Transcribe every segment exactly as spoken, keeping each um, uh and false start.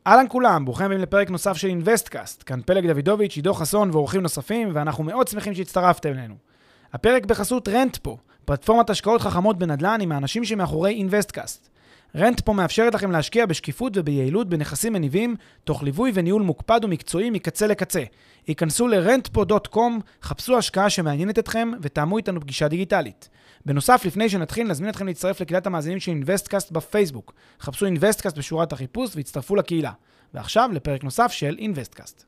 אהלן כולם, ברוכים הבאים לפרק נוסף של אינבסטקאסט. כאן פלג דוידוביץ', עידו חסון ואורחים נוספים, ואנחנו מאוד שמחים שהצטרפתם אלינו. הפרק בחסות רנטפו, פלטפורמת השקעות חכמות בנדל"ן עם האנשים שמאחורי אינבסטקאסט. רנטפו מאפשרת לכם להשקיע בשקיפות וביעילות בנכסים מניבים, תוך ליווי וניהול מוקפד ומקצועי מקצה לקצה. היכנסו ל-רנטפו דוט קום, חפשו השקעה שמעניינת אתכם ותאמו איתנו פגישה דיגיטלית. בנוסף, לפני שנתחיל, נזמין אתכם להצטרף לקהילת המאזינים של אינבסטקאסט בפייסבוק. חפשו אינבסטקאסט בשורת החיפוש והצטרפו לקהילה. ועכשיו לפרק נוסף של אינבסטקאסט.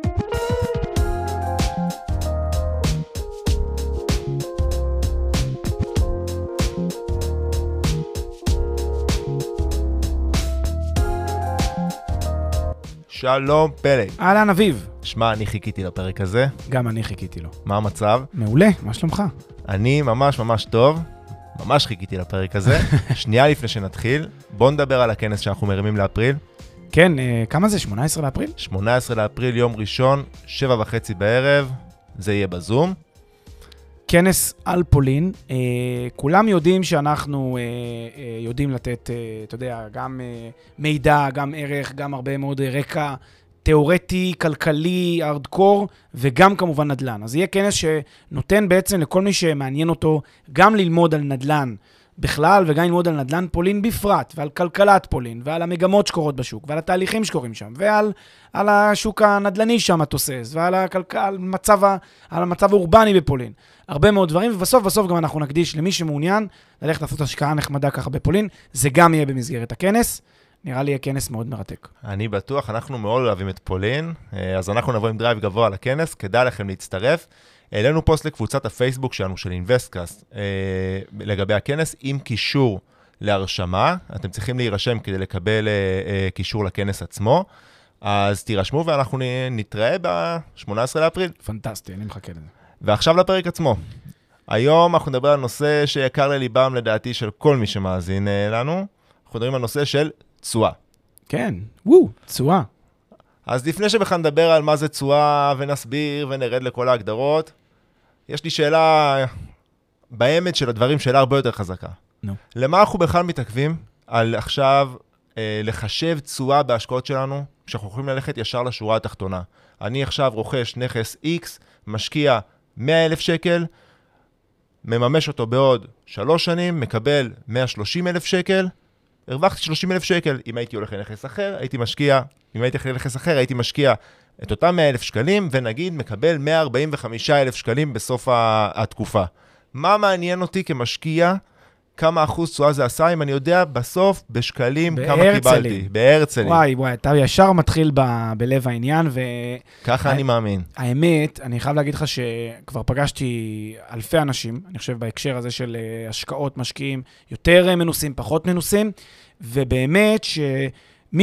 שלום פלג. אהלן אביב. שמע, אני חיכיתי לפרק הזה. גם אני חיכיתי לו. מה המצב? מעולה, מה שלומך? אני ממש ממש טוב. ממש חיכיתי לפרק הזה. שנייה לפני שנתחיל, בוא נדבר על הכנס שאנחנו מרימים לאפריל. כן, כמה זה? שמונה עשרה לאפריל? שמונה עשרה לאפריל, יום ראשון, שבע וחצי בערב. זה יהיה בזום. כנס על פולין. אה, כולם יודעים שאנחנו אה, אה, יודעים לתת, אה, אתה יודע, גם אה, מידע, גם ערך, גם הרבה מאוד רקע תיאורטי, כלכלי, ארדקור, וגם כמובן נדל"ן. אז יהיה כנס שנותן בעצם לכל מי שמעניין אותו גם ללמוד על נדל"ן בכלל, וגם ללמוד על נדל"ן פולין בפרט, ועל כלכלת פולין, ועל המגמות שקורות בשוק, ועל התהליכים שקורים שם, ועל על השוק הנדל"ני שם התוסס, ועל הכלכל, על מצב, על המצב האורבני בפולין. הרבה מאוד דברים, ובסוף בסוף גם אנחנו נקדיש למי שמעוניין ללכת לעשות השקעה נחמדה ככה בפולין. זה גם יהיה במסגרת הכנס. נראה לי יהיה כנס מאוד מרתק. אני בטוח, אנחנו מאוד אוהבים את פולין, אז אנחנו נבוא עם דרייב גבוה לכנס, כדאי לכם להצטרף. העלינו פוסט לקבוצת הפייסבוק שלנו של אינבסטקאסט לגבי הכנס, עם קישור להרשמה. אתם צריכים להירשם כדי לקבל קישור לכנס עצמו. אז תירשמו ואנחנו נתראה ב-שמונה עשרה לאפריל. פנטסטי, אני מחכה לזה. ועכשיו לפרק עצמו. היום אנחנו נדבר על נושא שיקר לליבם לדעתי של כל מי שמאזין לנו. אנחנו מדברים על נושא של תשואה. כן, וואו, תשואה. אז לפני שבכלל נדבר על מה זה תשואה ונסביר ונרד לכל ההגדרות, יש לי שאלה באמת של הדברים, שאלה הרבה יותר חזקה. נו. למה אנחנו בכלל מתעכבים על עכשיו אה, לחשב תשואה בהשקעות שלנו, שאנחנו יכולים ללכת ישר לשורה התחתונה? אני עכשיו רוכש נכס X, משקיע מאה אלף שקל, מממש אותו בעוד שלוש שנים, מקבל מאה ושלושים אלף שקל, הרווחתי שלושים אלף שקל. אם הייתי הולך לנכס אחר, הייתי משקיע, אם הייתי הולך לנכס אחר, הייתי משקיע את אותם מאה אלף שקלים, ונגיד מקבל מאה וארבעים וחמישה אלף שקלים בסוף התקופה. מה מעניין אותי כמשקיע? כמה אחוז תשואה זה עשה, אם אני יודע בסוף בשקלים כמה קיבלתי. בהרצלים. וואי, וואי, אתה ישר מתחיל ב- בלב העניין, ו... ככה אני מאמין. האמת, אני חייב להגיד לך שכבר פגשתי אלפי אנשים, אני חושב בהקשר הזה של השקעות משקיעים, יותר מנוסים, פחות מנוסים, ובאמת שמי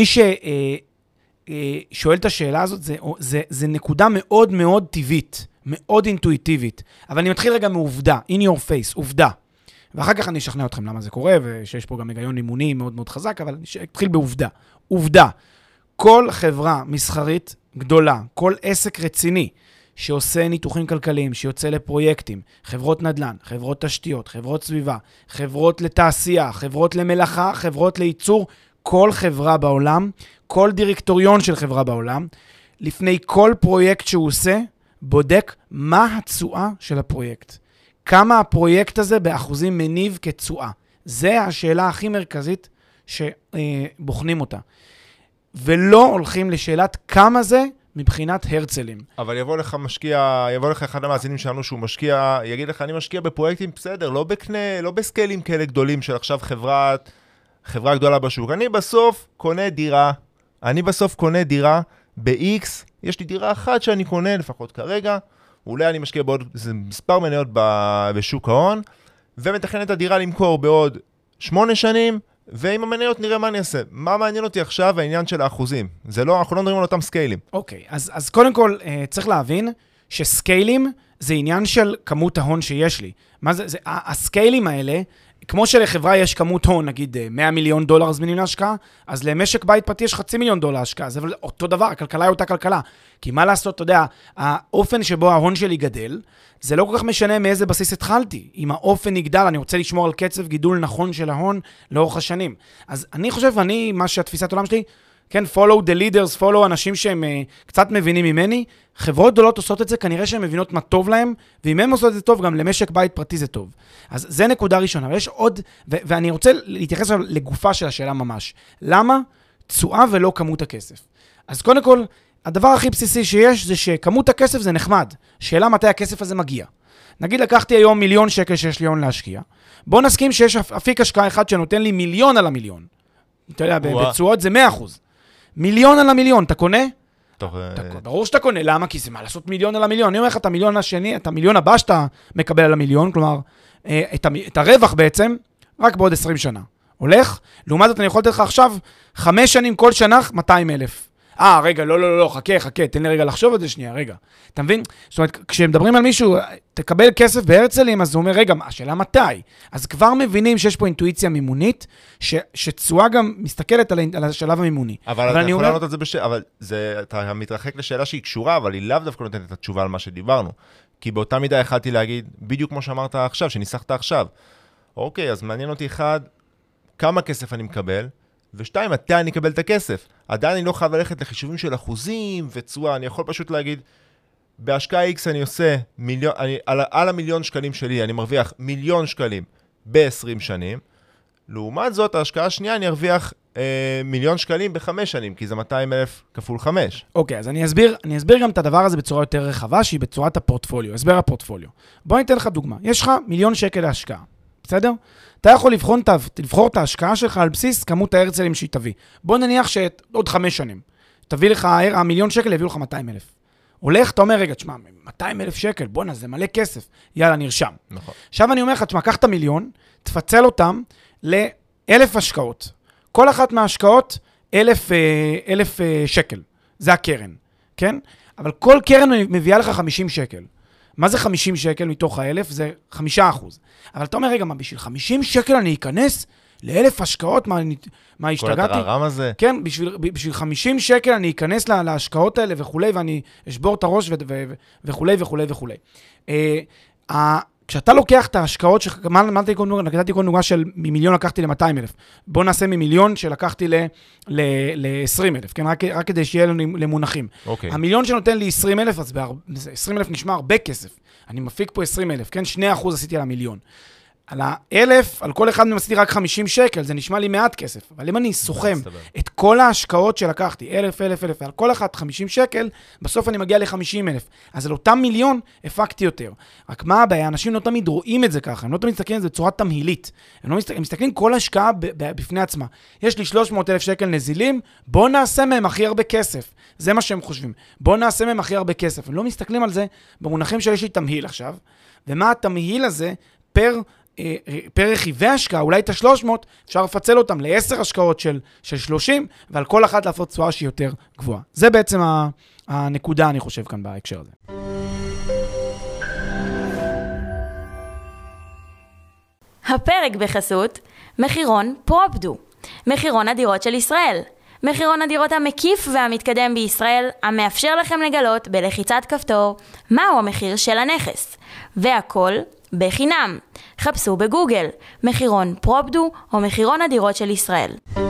ששואל את השאלה הזאת, זה, זה, זה נקודה מאוד מאוד טבעית, מאוד אינטואיטיבית, אבל אני מתחיל רגע מעובדה, in your face, עובדה. ואחר כך אני אשכנע אתכם למה זה קורה, ושיש פה גם היגיון אימוני מאוד מאוד חזק, אבל נתחיל בעובדה. עובדה, כל חברה מסחרית גדולה, כל עסק רציני, שעושה ניתוחים כלכליים, שיוצא לפרויקטים, חברות נדל"ן, חברות תשתיות, חברות סביבה, חברות לתעשייה, חברות למלאכה, חברות לייצור, כל חברה בעולם, כל דירקטוריון של חברה בעולם, לפני כל פרויקט שהוא עושה, בודק מה התשואה של הפרויקט. כמה הפרויקט הזה באחוזים מניב כתשואה. זה השאלה הכי מרכזית שבוחנים אותה. ולא הולכים לשאלת כמה זה מבחינת הרצלים. אבל יבוא לך משקיע, יבוא לך אחד המאזינים שלנו שהוא משקיע, יגיד לך, אני משקיע בפרויקטים בסדר, לא בקנה, לא בסקיילים כאלה גדולים של עכשיו חברת, חברה גדולה בשוק. אני בסוף קונה דירה, אני בסוף קונה דירה ב-X, יש לי דירה אחת שאני קונה לפחות כרגע, אולי אני משקיע בעוד מספר מניות בשוק ההון, ומתכנן את הדירה למכור בעוד שמונה שנים, ועם המניות נראה מה אני אעשה. מה מעניין אותי עכשיו העניין של האחוזים? זה לא, אנחנו לא מדברים על אותם סקיילים. אוקיי, אז, אז קודם כל צריך להבין שסקיילים זה עניין של כמות ההון שיש לי. מה זה, זה, הסקיילים האלה, כמו שלחברה יש כמות הון, נגיד מאה מיליון דולר זמינים להשקעה, אז למשק בית פרטי יש חצי מיליון דולר להשקעה. זה אותו דבר, הכלכלה היא אותה כלכלה. כי מה לעשות, אתה יודע, האופן שבו ההון שלי גדל, זה לא כל כך משנה מאיזה בסיס התחלתי. אם האופן יגדל, אני רוצה לשמור על קצב גידול נכון של ההון לאורך השנים. אז אני חושב, אני, מה שהתפיסת עולם שלי, כן, follow the leaders, follow אנשים שהם uh, קצת מבינים ממני. חברות גדולות עושות את זה, כנראה שהן מבינות מה טוב להם, ואם הם עושות את זה טוב, גם למשק בית פרטי זה טוב. אז זה נקודה ראשונה, אבל יש עוד, ו- ואני רוצה להתייחס לגופה של השאלה ממש. למה תשואה ולא כמות הכסף? אז קודם כל, הדבר הכי בסיסי שיש זה שכמות הכסף זה נחמד. שאלה מתי הכסף הזה מגיע. נגיד לקחתי היום מיליון שקל שיש לי הון להשקיע. בוא נסכים שיש אפיק השקעה אחד שנותן לי מיליון על המיליון. אתה יודע, בתשואות זה מאה אחוז. מיליון על המיליון, אתה קונה? ברור שאתה קונה, למה? כי זה מה לעשות מיליון על המיליון. אני אומר לך את המיליון השני, את המיליון הבא שאתה מקבל על המיליון, כלומר, את הרווח בעצם, רק בעוד עשרים שנה. הולך? לעומת זאת אני יכול לתת לך עכשיו, חמש שנים כל שנה, מאתיים אלף. אה, רגע, לא, לא, לא, חכה, חכה, תן לי רגע לחשוב על זה שנייה, רגע. אתה מבין? זאת אומרת, כשמדברים על מישהו, תקבל כסף בהרצלים, אז הוא אומר, רגע, השאלה מתי? אז כבר מבינים שיש פה אינטואיציה מימונית, שתשואה גם מסתכלת על, על השלב המימוני. אבל, אבל אתה יכול אומר... לענות את זה בשאלה, אבל זה, אתה מתרחק לשאלה שהיא קשורה, אבל היא לאו דווקא נותנת את התשובה על מה שדיברנו. כי באותה מידה יכלתי להגיד, בדיוק כמו שאמרת עכשיו, שניסחת עכשיו. אוקיי, אז מעניין אותי אחד, כמה כסף אני מקבל, ושתיים, מתי אני אקבל את הכסף. עדיין אני לא חייב ללכת לחישובים של אחוזים וצורה, אני יכול פשוט להגיד, בהשקעה X אני עושה מיליון, אני, על, על המיליון שקלים שלי, אני מרוויח מיליון שקלים ב-עשרים שנים, לעומת זאת, ההשקעה השנייה אני ארוויח אה, מיליון שקלים בחמש שנים, כי זה מאתיים אלף כפול חמש. אוקיי, אז אני אסביר, אני אסביר גם את הדבר הזה בצורה יותר רחבה, שהיא בצורת הפורטפוליו, הסבר הפורטפוליו. בוא ניתן לך דוגמה. יש לך מיליון שקל להשקעה, בסדר? אתה יכול לבחון, לבחור את ההשקעה שלך על בסיס כמות ההרצלים שהיא תביא. בוא נניח שעוד חמש שנים, תביא לך, המיליון שקל יביאו לך מאתיים אלף. הולך, אתה אומר, רגע, תשמע, מאתיים אלף שקל, בוא נה, זה מלא כסף. יאללה, נרשם. נכון. עכשיו אני אומר לך, תשמע, קח את המיליון, תפצל אותם לאלף השקעות. כל אחת מההשקעות, אלף, אלף שקל. זה הקרן, כן? אבל כל קרן מביאה לך חמישים שקל. מה זה חמישים שקל מתוך האלף? זה חמישה אחוז. אבל אתה אומר, רגע, מה, בשביל חמישים שקל אני אכנס לאלף השקעות? מה, מה השתגעתי? כל התררם הזה? כן, בשביל, בשביל חמישים שקל אני אכנס לה, להשקעות האלה וכולי, ואני אשבור את הראש ו- ו- ו- וכולי וכולי וכולי. אה, כשאתה לוקח את ההשקעות, ש... מה נתתי כל נוגע של ממיליון לקחתי ל-מאתיים אלף. בוא נעשה ממיליון שלקחתי ל-עשרים אלף, כן? רק, רק כדי שיהיה לנו למונחים. Okay. המיליון שנותן לי עשרים אלף, אז ב-עשרים אלף נשמע הרבה כסף. אני מפיק פה עשרים אלף, כן? שני אחוז עשיתי על המיליון. על האלף, על כל אחד עשיתי רק חמישים שקל, זה נשמע לי מעט כסף. אבל אם אני סוכם את כל ההשקעות שלקחתי, אלף, אלף, אלף, ועל כל אחת חמישים שקל, בסוף אני מגיע ל-חמישים אלף. אז על אותם מיליון הפקתי יותר. רק מה הבעיה? אנשים לא תמיד רואים את זה ככה, הם לא תמיד מסתכלים על זה בצורה תמהילית. הם, לא מסתכל, הם מסתכלים כל השקעה בפני עצמה. יש לי שלוש מאות אלף שקל נזילים, בוא נעשה מהם הכי הרבה כסף. זה מה שהם חושבים. בוא נעשה מהם הכי הרבה כסף. הם לא מסתכלים על זה במונחים שיש לי תמהיל עכשיו. ומה התמהיל הזה פר פר רכיבי השקעה, אולי את ה-שלוש מאות, אפשר לפצל אותם ל-עשר השקעות של, של שלושים, ועל כל אחת לעשות תשואה שהיא יותר גבוהה. זה בעצם הנקודה, אני חושב, כאן בהקשר הזה. הפרק בחסות מחירון פרופדו, מחירון הדירות של ישראל. מחירון הדירות המקיף והמתקדם בישראל, המאפשר לכם לגלות בלחיצת כפתור מהו המחיר של הנכס. והכל בחינם. חפשו בגוגל, מחירון פרופדו או מחירון הדירות של ישראל.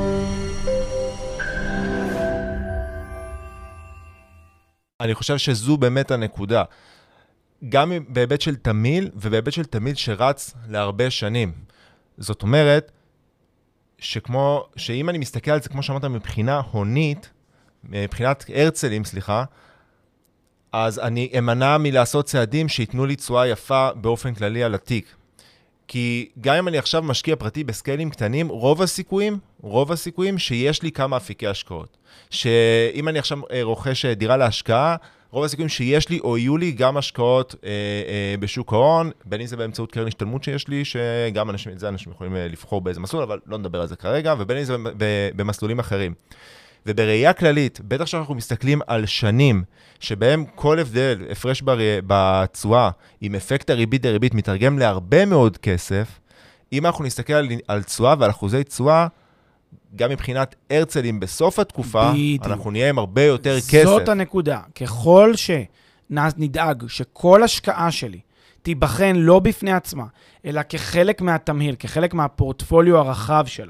אני חושב שזו באמת הנקודה. גם בהיבט של תמיל ובהיבט של תמיל שרץ להרבה שנים. זאת אומרת, שכמו, שאם אני מסתכל על זה, כמו שאמרת, מבחינה הונית, מבחינת הרצלים, סליחה, אז אני אמנע מלעשות צעדים שיתנו לי תשואה יפה באופן כללי על התיק. כי גם אם אני עכשיו משקיע פרטי בסקיילים קטנים, רוב הסיכויים, רוב הסיכויים שיש לי כמה אפיקי השקעות. שאם אני עכשיו רוכש דירה להשקעה, רוב הסיכויים שיש לי או יהיו לי גם השקעות אה, אה, בשוק ההון, בין אם זה באמצעות קרן השתלמות שיש לי, שגם אנשים, את זה אנשים יכולים לבחור באיזה מסלול, אבל לא נדבר על זה כרגע, ובין אם זה במסלולים אחרים. ובראייה כללית, בטח שאנחנו מסתכלים על שנים, שבהם כל הבדל, הפרש בתשואה, עם אפקט הריבית דריבית, מתרגם להרבה מאוד כסף, אם אנחנו נסתכל על, על תשואה ועל אחוזי תשואה, גם מבחינת הרצלים בסוף התקופה, בדיוק. אנחנו נהיה עם הרבה יותר זאת כסף. זאת הנקודה. ככל שנדאג שכל השקעה שלי תיבחן לא בפני עצמה, אלא כחלק מהתמהיל, כחלק מהפורטפוליו הרחב שלה,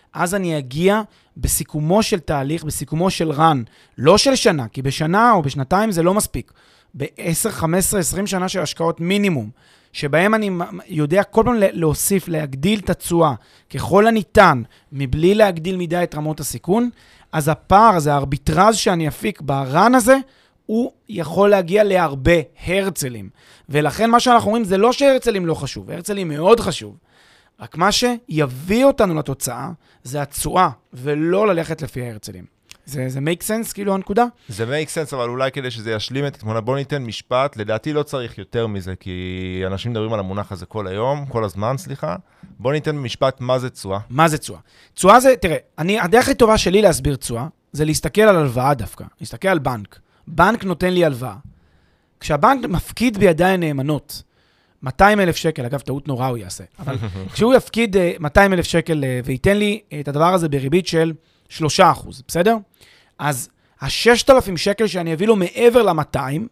אז אני אגיע בסיכומו של תהליך, בסיכומו של רן, לא של שנה, כי בשנה או בשנתיים זה לא מספיק. ב-עשר, חמש עשרה, עשרים שנה של השקעות מינימום, שבהם אני יודע כל פעם להוסיף, להגדיל את התשואה ככל הניתן, מבלי להגדיל מדי את רמות הסיכון, אז הפער הזה, הארביטרז שאני אפיק ברן הזה, הוא יכול להגיע להרבה הרצלים. ולכן מה שאנחנו אומרים זה לא שהרצלים לא חשוב, הרצלים מאוד חשוב. רק מה שיביא אותנו לתוצאה זה התשואה, ולא ללכת לפי ההרצלים. זה, זה make sense, כאילו, הנקודה? זה make sense, אבל אולי כדי שזה ישלים את התמונה, בוא ניתן משפט, לדעתי לא צריך יותר מזה, כי אנשים מדברים על המונח הזה כל היום, כל הזמן, סליחה. בוא ניתן במשפט מה זה תשואה. מה זה תשואה? תשואה זה, תראה, אני, הדרך הכי טובה שלי להסביר תשואה, זה להסתכל על הלוואה דווקא, להסתכל על בנק. בנק נותן לי הלוואה. כשהבנק מפקיד בידיי נאמנות, מאתיים אלף שקל, אגב, טעות נורא הוא יעשה, אבל כשהוא יפקיד מאתיים אלף שקל וייתן לי את הדבר הזה בריבית של שלושה אחוז, בסדר? אז ה-ששת אלפים שקל שאני אביא לו מעבר ל-מאתיים,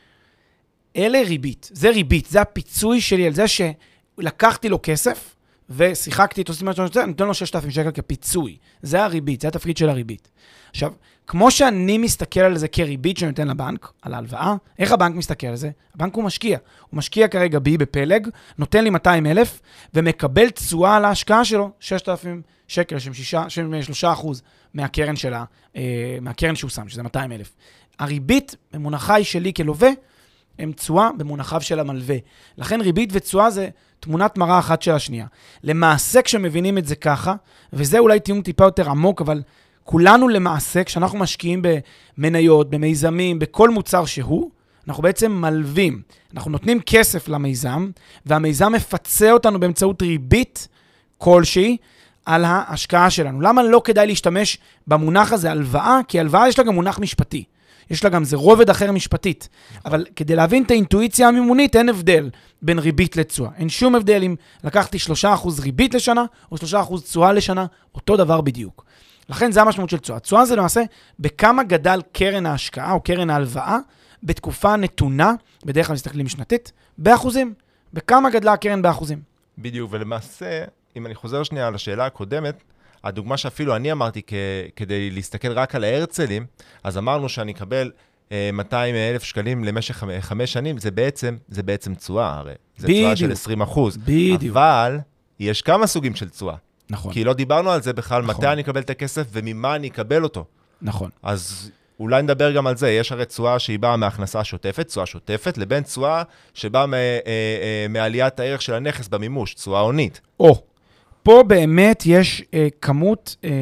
אלה ריבית. זה ריבית, זה הפיצוי שלי על זה שלקחתי לו כסף, ושיחקתי איתו, אני נותן לו ששת אלפים שקל כפיצוי. זה הריבית, זה התפקיד של הריבית. עכשיו, כמו שאני מסתכל על זה כריבית שאני נותן לבנק, על ההלוואה, איך הבנק מסתכל על זה? הבנק הוא משקיע. הוא משקיע כרגע בי בפלג, נותן לי מאתיים אלף, ומקבל תשואה על ההשקעה שלו, ששת אלפים שקל, שהם שלושה אחוז מהקרן שלה, מהקרן שהוא שם, שזה מאתיים אלף. הריבית במונחה היא שלי כלווה, הם תשואה במונחיו של המלווה. לכן ריבית ותשואה זה תמונת מראה אחת של השנייה. למעשה כשמבינים את זה ככה, וזה אולי טיעון טיפה יותר עמוק, אבל כולנו למעשה, כשאנחנו משקיעים במניות, במיזמים, בכל מוצר שהוא, אנחנו בעצם מלווים. אנחנו נותנים כסף למיזם, והמיזם מפצה אותנו באמצעות ריבית כלשהי על ההשקעה שלנו. למה לא כדאי להשתמש במונח הזה הלוואה? כי הלוואה יש לה גם מונח משפטי. יש לה גם, זה רובד אחר משפטית. אבל כדי להבין את האינטואיציה המימונית, אין הבדל בין ריבית לתשואה. אין שום הבדל אם לקחתי שלושה אחוז ריבית לשנה, או שלושה אחוז תשואה לשנה, אותו דבר בדיוק. לכן זה המשמעות של תשואה. תשואה זה למעשה בכמה גדל קרן ההשקעה או קרן ההלוואה בתקופה נתונה, בדרך כלל מסתכלים שנתית, באחוזים. בכמה גדלה הקרן באחוזים. בדיוק, ולמעשה, אם אני חוזר שנייה על השאלה הקודמת, הדוגמה שאפילו אני אמרתי כ- כדי להסתכל רק על ההרצלים, אז אמרנו שאני אקבל אה, מאתיים אלף שקלים למשך חמ- חמש שנים, זה בעצם, זה בעצם תשואה, הרי. זה תשואה של עשרים אחוז. בדיוק. אבל יש כמה סוגים של תשואה. נכון. כי לא דיברנו על זה בכלל, נכון. מתי אני אקבל את הכסף וממה אני אקבל אותו. נכון. אז אולי נדבר גם על זה. יש הרי תשואה שהיא באה מהכנסה השוטפת, תשואה שוטפת, לבין תשואה שבאה מ- אה, אה, מעליית הערך של הנכס במימוש, תשואה עונית. או, פה באמת יש אה, כמות אה,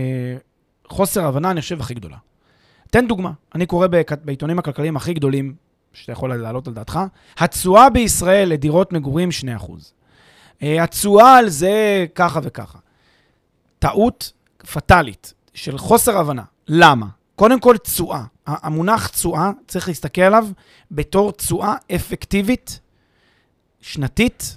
חוסר הבנה, אני חושב, הכי גדולה. תן דוגמה. אני קורא בעיתונים הכלכליים הכי גדולים, שאתה יכול להעלות על דעתך, התשואה בישראל לדירות מגורים שני אחוז. אה, התשואה על זה ככה וככה. טעות פטלית של חוסר הבנה. למה? קודם כל תשואה. המונח תשואה צריך להסתכל עליו בתור תשואה אפקטיבית, שנתית,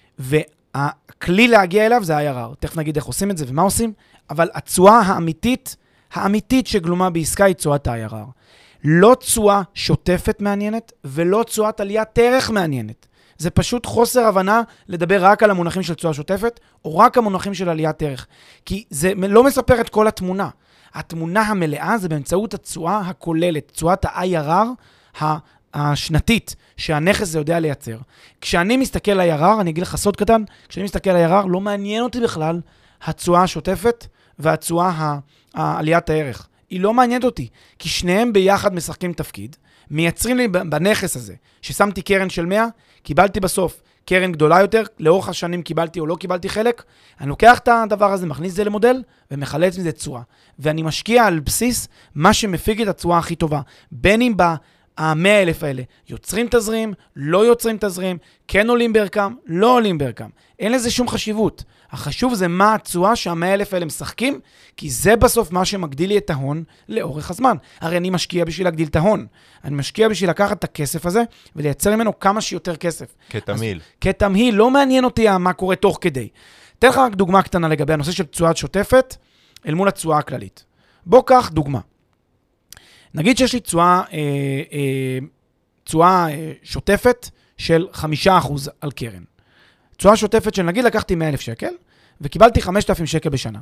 והכלי להגיע אליו זה ה-איי אר אר. תכף נגיד איך עושים את זה ומה עושים, אבל התשואה האמיתית, האמיתית שגלומה בעסקה היא תשואת ה-איי אר אר. לא תשואה שוטפת מעניינת, ולא תשואת עליית ערך מעניינת. זה פשוט חוסר הבנה לדבר רק על המונחים של תשואה שוטפת, או רק המונחים של עליית ערך. כי זה לא מספר את כל התמונה. התמונה המלאה זה באמצעות התשואה הכוללת, תשואת ה-איי אר אר השנתית, שהנכס זה יודע לייצר. כשאני מסתכל על ה-איי אר אר, אני אגיד לך סוד קטן, כשאני מסתכל על ה-איי אר אר, לא מעניין אותי בכלל התשואה השוטפת והתשואה העליית הערך. היא לא מעניינת אותי, כי שניהם ביחד משחקים תפקיד, מייצרים לי בנכס הזה, ששמתי קרן של מאה, קיבלתי בסוף קרן גדולה יותר, לאורך השנים קיבלתי או לא קיבלתי חלק, אני לוקח את הדבר הזה, מכניס את זה למודל, ומחלץ מזה תשואה. ואני משקיע על בסיס מה שמפיק את התשואה הכי טובה. בין אם ב-מאה אלף האלה יוצרים תזרים, לא יוצרים תזרים, כן עולים בערכם, לא עולים בערכם. אין לזה שום חשיבות. החשוב זה מה התשואה שה-מאה אלף האלה משחקים, כי זה בסוף מה שמגדיל לי את ההון לאורך הזמן. הרי אני משקיע בשביל להגדיל את ההון. אני משקיע בשביל לקחת את הכסף הזה, ולייצר ממנו כמה שיותר כסף. כתמהיל. אז, כתמהיל, לא מעניין אותי מה קורה תוך כדי. אתן לך רק דוגמה קטנה לגבי הנושא של תשואה שוטפת, אל מול התשואה הכללית. בוא קח דוגמה. נגיד שיש לי תשואה, אה, אה, תשואה אה, שוטפת של חמישה אחוז על קרן. תשואה שוטפת של נגיד לקחתי מאה אלף שקל, וקיבלתי חמשת אלפים שקל בשנה.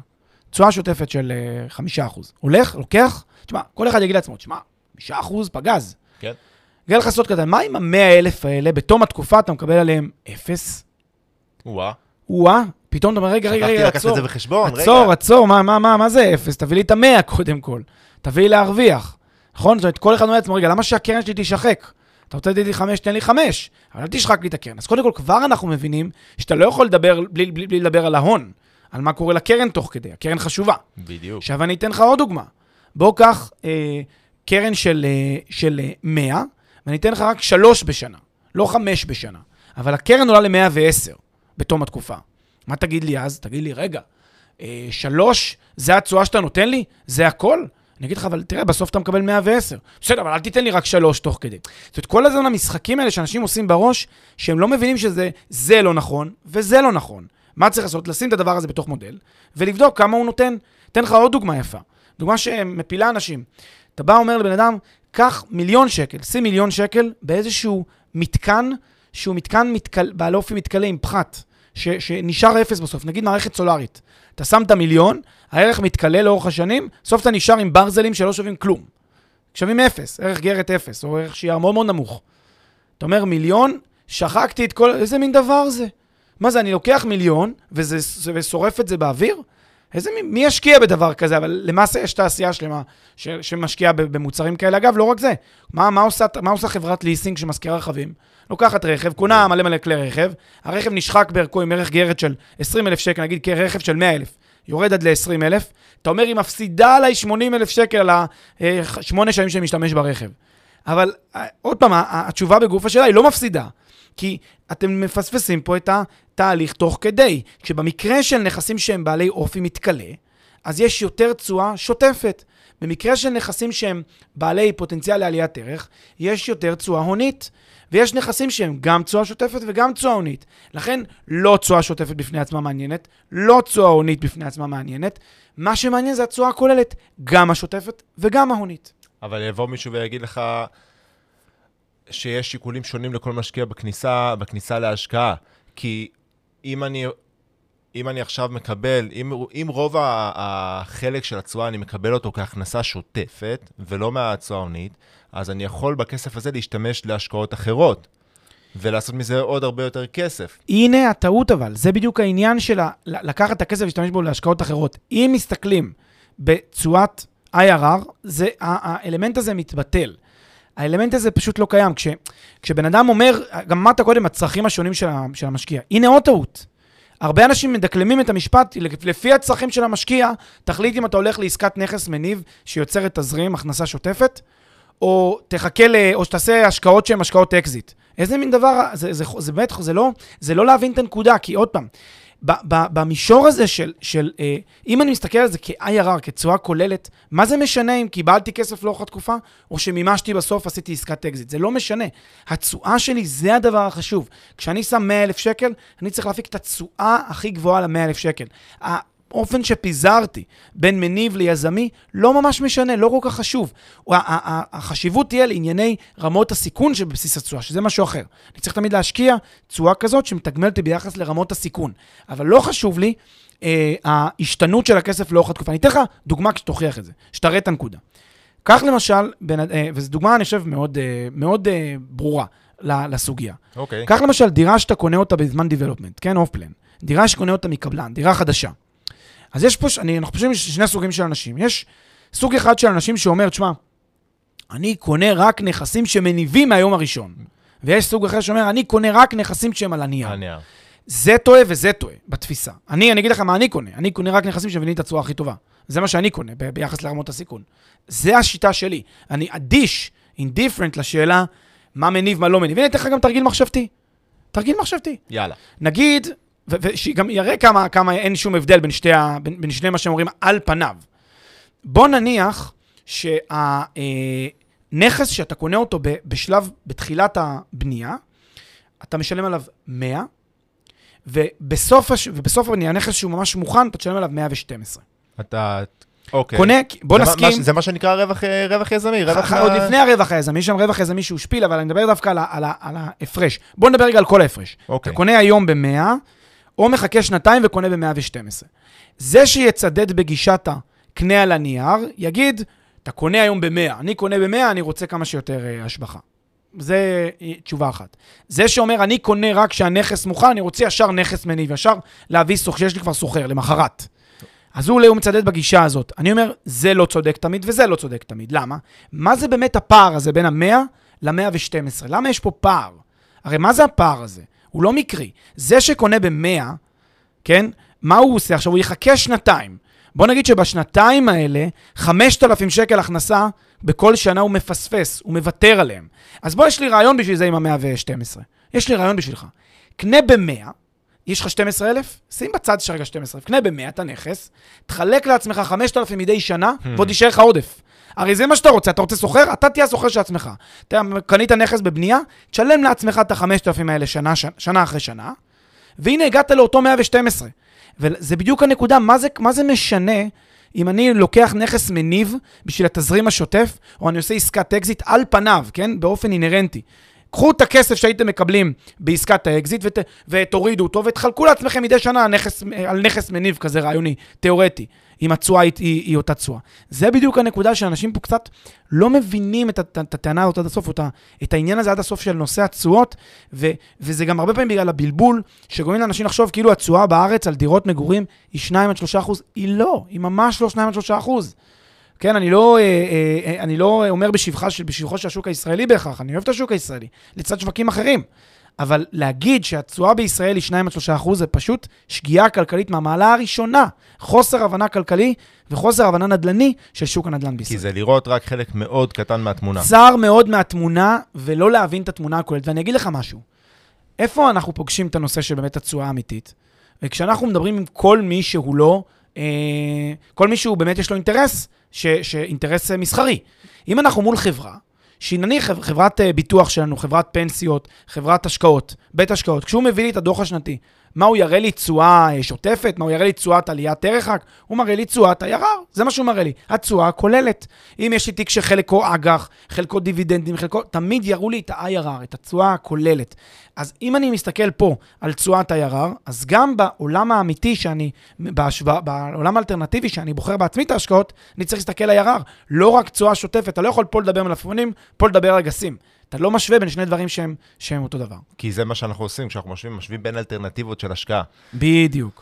תשואה שוטפת של חמישה אחוז. הולך, לוקח, תשמע, כל אחד יגיד לעצמו, תשמע, חמישה אחוז פגז. כן. גאה לך סוד קטן, מה עם ה-מאה אלף האלה, בתום התקופה אתה מקבל עליהם אפס? וואה. וואה, פתאום אתה אומר, רגע, רגע, רגע, לקחת את זה בחשבון, רגע. עצור, עצור, מה, מה, מה, מה זה אפס? תביא לי את המאה קודם כל. תביא לי להרוויח. נכון? זאת אומרת, כל אחד אומר לעצמו, רגע, למה שהקרן שלי תשחק? אתה רוצה לתת לי חמש, תן לי חמש, אבל אל תשחק לי את הקרן. אז קודם כל, כבר אנחנו מבינים שאתה לא יכול לדבר, בלי, בלי, בלי לדבר על ההון, על מה קורה לקרן תוך כדי. הקרן חשובה. בדיוק. עכשיו אני אתן לך עוד דוגמה. בוא קח אה, קרן של, אה, של אה, מאה, ואני אתן לך רק שלוש בשנה, לא חמש בשנה. אבל הקרן עולה ל-מאה ועשר בתום התקופה. מה תגיד לי אז? תגיד לי, רגע, אה, שלוש, זה התשואה שאתה נותן לי? זה הכל? אני אגיד לך, אבל תראה, בסוף אתה מקבל מאה ועשר. בסדר, אבל אל תיתן לי רק שלוש תוך כדי. זאת אומרת, כל הזמן המשחקים האלה שאנשים עושים בראש, שהם לא מבינים שזה זה לא נכון, וזה לא נכון. מה צריך לעשות? לשים את הדבר הזה בתוך מודל, ולבדוק כמה הוא נותן. אתן לך עוד דוגמה יפה. דוגמה שמפילה אנשים. אתה בא אומר לבן אדם, קח מיליון שקל, שים מיליון שקל באיזשהו מתקן, שהוא מתקן מתקל, בעל אופי מתקלה עם פחת, ש, שנשאר אפס בסוף. נגיד מערכת סולארית. אתה שם את המיליון, הערך מתקלה לאורך השנים, סוף אתה נשאר עם ברזלים שלא שווים כלום. שווים אפס, ערך גרת אפס, או ערך שיער מאוד מאוד נמוך. אתה אומר מיליון, שחקתי את כל... איזה מין דבר זה? מה זה, אני לוקח מיליון, וזה, ושורף את זה באוויר? איזה מי, מי ישקיע בדבר כזה? אבל למעשה יש תעשייה שלמה ש, שמשקיעה במוצרים כאלה. אגב, לא רק זה. מה, מה, עושה, מה עושה חברת ליסינג שמזכירה רכבים? לוקחת רכב, קונה מלא מלא כלי רכב, הרכב נשחק בערכו עם ערך גרת של עשרים אלף שקל, נגיד כרכב של מאה אלף, יורד עד ל-עשרים אלף, אתה אומר, היא מפסידה עליי שמונים אלף שקל על השמונה שנים שאני משתמש ברכב. אבל עוד פעם, התשובה בגוף השאלה היא לא מפסידה, כי אתם מפספסים פה את התהליך תוך כדי. כשבמקרה של נכסים שהם בעלי אופי מתקלה, אז יש יותר תשואה שוטפת. במקרה של נכסים שהם בעלי פוטנציאל לעליית ערך, יש יותר תשואה הונית. ויש נכסים שהם גם תשואה שוטפת וגם תשואה הונית. לכן לא תשואה שוטפת בפני עצמה מעניינת, לא תשואה הונית בפני עצמה מעניינת. מה שמעניין זה התשואה הכוללת, גם השוטפת וגם ההונית. אבל יבוא מישהו ויגיד לך שיש שיקולים שונים לכל משקיע בכניסה, בכניסה להשקעה. כי אם אני, אם אני עכשיו מקבל, אם, אם רוב החלק של התשואה אני מקבל אותו כהכנסה שוטפת ולא מהתשואה הונית, אז אני יכול בכסף הזה להשתמש להשקעות אחרות, ולעשות מזה עוד הרבה יותר כסף. הנה הטעות אבל, זה בדיוק העניין של לקחת את הכסף ולהשתמש בו להשקעות אחרות. אם מסתכלים בתשואת איי אר אר, זה, האלמנט הזה מתבטל. האלמנט הזה פשוט לא קיים. כש, כשבן אדם אומר, גם אמרת קודם, הצרכים השונים של, של המשקיע, הנה עוד טעות. הרבה אנשים מדקלמים את המשפט, לפי הצרכים של המשקיע, תחליט אם אתה הולך לעסקת נכס מניב שיוצרת תזרים, הכנסה שוטפת, או תחכה ל... או שתעשה השקעות שהן השקעות אקזיט. איזה מין דבר, זה, זה, זה באמת, זה לא, זה לא להבין את הנקודה, כי עוד פעם, ב, ב, במישור הזה של, של אה, אם אני מסתכל על זה כ-איי אר אר, כתשואה כוללת, מה זה משנה אם קיבלתי כסף לאורך התקופה, או שמימשתי בסוף עשיתי עסקת אקזיט? זה לא משנה. התשואה שלי זה הדבר החשוב. כשאני שם מאה אלף שקל, אני צריך להפיק את התשואה הכי גבוהה ל-מאה אלף שקל. האופן שפיזרתי בין מניב ליזמי לא ממש משנה, לא כל כך חשוב. החשיבות תהיה לענייני רמות הסיכון שבבסיס התשואה, שזה משהו אחר. אני צריך תמיד להשקיע תשואה כזאת שמתגמלת ביחס לרמות הסיכון. אבל לא חשוב לי אה, ההשתנות של הכסף לאורך התקופה. אני אתן לך דוגמה כשתוכיח את זה, שתראה את הנקודה. כך למשל, בין, אה, וזו דוגמה אני חושב מאוד, אה, מאוד אה, ברורה לסוגיה. אוקיי. כך למשל דירה שאתה קונה אותה בזמן דיבלופמנט, כן, אוף פלן. דירה שקונה אותה מקבלן, דירה חדשה. אז יש פה, אני, אנחנו חושבים שיש שני סוגים של אנשים. יש סוג אחד של אנשים שאומר, תשמע, אני קונה רק נכסים שמניבים מהיום הראשון. ויש סוג אחר שאומר, אני קונה רק נכסים שהם על הנייר. הנייר. זה טועה וזה טועה בתפיסה. אני, אני אגיד לך מה אני קונה. אני קונה רק נכסים שמבינים את התשואה הכי טובה. זה מה שאני קונה ב- ביחס לרמות הסיכון. זה השיטה שלי. אני אדיש, indifferent לשאלה, מה מניב, מה לא מניב. הנה, אתן לך גם תרגיל מחשבתי. תרגיל מחשבתי. יאללה. נגיד, וגם יראה כמה, כמה אין שום הבדל בין שתי, בין, בין שני מה שהם אומרים על פניו. בוא נניח שהנכס שאתה קונה אותו בשלב, בתחילת הבנייה, אתה משלם עליו מאה, ובסוף, ובסוף הבנייה, הנכס שהוא ממש מוכן, אתה תשלם עליו מאה ושתים עשרה. אתה... אוקיי. קונה, בוא זה נסכים. מה, זה מה שנקרא רווח, רווח יזמי. רווח עוד לפני הרווח היזמי, יש שם רווח יזמי שהוא שפיל, אבל אני מדבר דווקא על, על, על ההפרש. בוא נדבר רגע על כל ההפרש. אוקיי. אתה קונה היום ב-מאה, או מחכה שנתיים וקונה ב-מאה ושתים עשרה. זה שיצדד בגישת הקנה על הנייר, יגיד, אתה קונה היום ב-מאה, אני קונה ב-מאה, אני רוצה כמה שיותר uh, השבחה. זה תשובה אחת. זה שאומר, אני קונה רק שהנכס מוכן, אני רוצה ישר נכס מניב, ישר להביא סוחר, שיש לי כבר סוחר, למחרת. אז הוא, הוא מצדד בגישה הזאת. אני אומר, זה לא צודק תמיד, וזה לא צודק תמיד. למה? מה זה באמת הפער הזה בין ה-מאה ל-מאה ושתים עשרה? למה יש פה פער? הרי מה זה הפער הזה? הוא לא מקרי. זה שקונה ב-מאה, כן? מה הוא עושה? עכשיו, הוא יחכה שנתיים. בוא נגיד שבשנתיים האלה, חמשת אלפים שקל הכנסה, בכל שנה הוא מפספס, הוא מוותר עליהם. אז בוא, יש לי רעיון בשביל זה עם ה-מאה ושתים עשרה. יש לי רעיון בשבילך. קנה ב-מאה, יש לך שנים עשר אלף? שים בצד שרגע שנים עשר אלף. קנה ב-מאה את הנכס, תחלק לעצמך חמשת אלפים מדי שנה, ועוד יישאר לך עודף. הרי זה מה שאתה רוצה, אתה רוצה סוחר, אתה תהיה סוחר של עצמך. אתה קנית נכס בבנייה, תשלם לעצמך את ה-חמשת אלפים האלה שנה, שנה אחרי שנה, והנה הגעת לאותו מאה ושתים עשרה. וזה בדיוק הנקודה, מה זה, מה זה משנה אם אני לוקח נכס מניב בשביל התזרים השוטף, או אני עושה עסקת אקזיט על פניו, כן? באופן אינרנטי. קחו את הכסף שהייתם מקבלים בעסקת האקזיט ות, ותורידו אותו, ותחלקו לעצמכם מדי שנה נכס, על נכס מניב כזה רעיוני, תיאורטי, אם התשואה היא, היא, היא אותה תשואה. זה בדיוק הנקודה שאנשים פה קצת לא מבינים את, את, את הטענה הזאת עד הסוף, את, את העניין הזה עד הסוף של נושא התשואות, ו, וזה גם הרבה פעמים בגלל הבלבול, שגורמים לאנשים לחשוב כאילו התשואה בארץ על דירות מגורים היא שניים עד שלושה אחוז, היא לא, היא ממש לא שניים עד שלושה אחוז. כן, אני לא, אני לא אומר בשבחה של, בשבחו של השוק הישראלי בהכרח, אני אוהב את השוק הישראלי, לצד שווקים אחרים. אבל להגיד שהתשואה בישראל היא שניים עד שלושה אחוז, זה פשוט שגיאה כלכלית מהמעלה הראשונה. חוסר הבנה כלכלי וחוסר הבנה נדל"ני של שוק הנדל"ן בישראל. כי זה לראות רק חלק מאוד קטן מהתמונה. צר מאוד מהתמונה, ולא להבין את התמונה הכוללת. ואני אגיד לך משהו. איפה אנחנו פוגשים את הנושא של באמת התשואה האמיתית? וכשאנחנו מדברים עם כל מי שהוא לא, אה, כל מי שהוא באמת יש לו אינטרס, ש, שאינטרס מסחרי. אם אנחנו מול חברה, שנניח חברת ביטוח שלנו, חברת פנסיות, חברת השקעות, בית השקעות, כשהוא מביא לי את הדוח השנתי, מה הוא יראה לי תשואה שוטפת? מה הוא יראה לי תשואת עליית ערך רק? הוא מראה לי תשואת הירר, זה מה שהוא מראה לי, התשואה הכוללת. אם יש לי תיק שחלקו אג"ח, חלקו דיבידנדים, חלקו, תמיד יראו לי את ה-איי אר אר, את התשואה הכוללת. אז אם אני מסתכל פה על תשואת ה-איי אר אר, אז גם בעולם האמיתי שאני, בהשוואה, בעולם האלטרנטיבי שאני בוחר בעצמי את ההשקעות, אני צריך להסתכל על ה-איי אר אר, לא רק תשואה שוטפת, אתה לא יכול פה לדבר מלפפונים, פה לדבר על גסים. אתה לא משווה בין שני דברים שהם, שהם אותו דבר. כי זה מה שאנחנו עושים, כשאנחנו משווים, משווים בין אלטרנטיבות של השקעה. בדיוק.